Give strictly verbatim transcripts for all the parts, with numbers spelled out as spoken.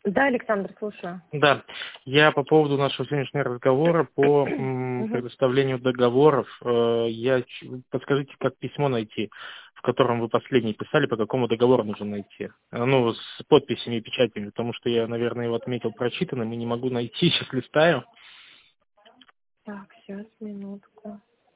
Да, Александр, слушаю. Да, я по поводу нашего сегодняшнего разговора по м, предоставлению договоров. Э, я, ч- подскажите, как письмо найти, в котором вы последний писали, по какому договору нужно найти? Э, Ну, с подписями и печатями, потому что я, наверное, его отметил прочитанным и не могу найти, сейчас листаю. Так, сейчас, минутку.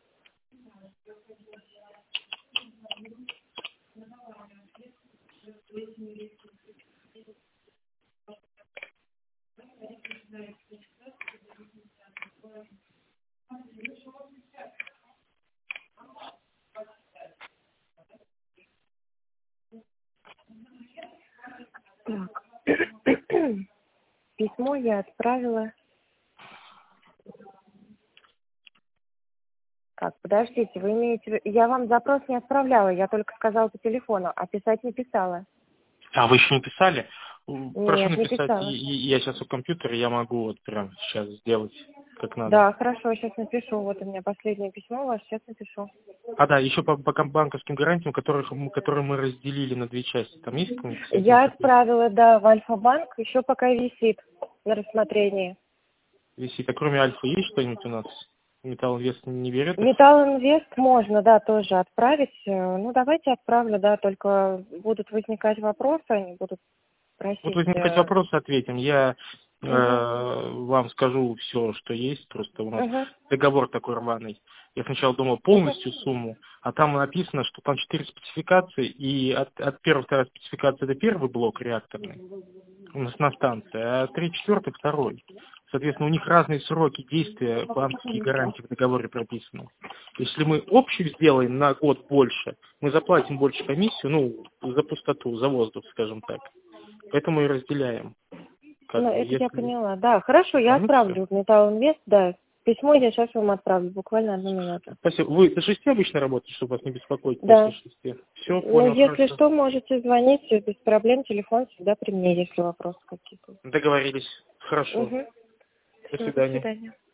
Так. Письмо я отправила. Так, подождите, вы имеете... в ви- Я вам запрос не отправляла, я только сказала по телефону, а писать не писала. А вы еще не писали? М, Прошу Нет, не написать, и, писала. и я сейчас у компьютера, я могу вот прямо сейчас сделать как надо. Да, хорошо, сейчас напишу. Вот у меня последнее письмо у вас, сейчас напишу. А, да, еще по, по ком- банковским гарантиям, которых, мы- которые мы разделили на две части. Там есть какая-нибудь Я информация? отправила, да, в Альфа-банк, еще пока висит на рассмотрении. Висит. А кроме Альфа есть что-нибудь у нас? Металл Инвест не берет их? Металл Инвест можно, да, тоже отправить. Э, Ну, давайте отправлю, да, только будут возникать вопросы, они будут Вот просить. возникать э, вопросы, ответим. Я э, Угу, вам скажу все, что есть. Просто у нас угу, договор такой рваный. Я сначала думал угу. полностью сумму, а там написано, что там четыре спецификации, и от, от первой второй спецификации это первый блок реакторный у нас на станции, а три четвертый второй. Соответственно, у них разные сроки действия банковских гарантий в договоре прописаны. Если мы общий сделаем на год больше, мы заплатим больше комиссию, ну, за пустоту, за воздух, скажем так. Поэтому и разделяем. Ну, Как бы, это я если... поняла. Да, хорошо, я А, ну все. отправлю в Металл Инвест, да. Письмо я сейчас вам отправлю, буквально одну минуту. Спасибо. Вы до шести обычно работаете, чтобы вас не беспокоить после Да. шести? Все, Ну, понял, если хорошо. что, можете звонить, без проблем, телефон всегда при мне, если вопросы какие-то. Договорились. Хорошо. Угу. До Все, до свидания. свидания.